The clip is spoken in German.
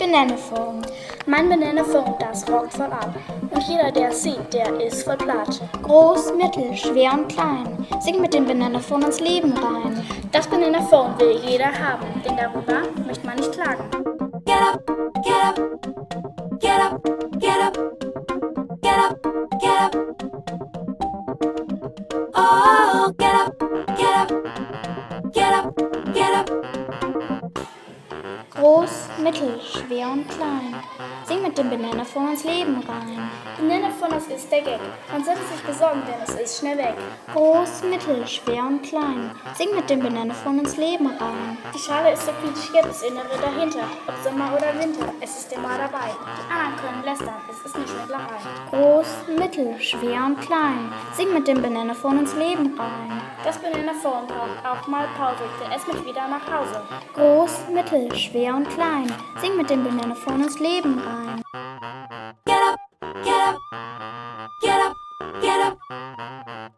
Bananaphone. Mein Bananaphone, das rockt voll ab. Und jeder, der es sieht, der ist voll platt. Groß, mittel, schwer und klein. Sing mit dem Bananaphone ins Leben rein. Das Bananaphone will jeder haben, denn darüber möchte man nicht klagen. Get up, get up, get up, get up, get up, get up. Oh, get up, get up, get up, get up. Groß, mittel, schwer und klein. Sing mit dem Bananaphone ins Leben rein. Bananaphone, das ist der Gag. Man sollte sich besorgen, denn es ist schnell weg. Groß, mittel, schwer und klein. Sing mit dem Bananaphone ins Leben rein. Die Schale ist so quietschig, das Innere dahinter. Ob Sommer oder Winter, es ist immer dabei. Die anderen können lästern, es ist eine Schwindlerei. Groß, mittel, schwer und klein. Sing mit dem Bananaphone ins Leben rein. Das Bananaphone braucht auch mal Pause, denn es möchte wieder nach Hause. Groß, mittel, schwer und klein. Sing mit dem Bananaphone ins Leben rein. Get up, get up, get up, get up.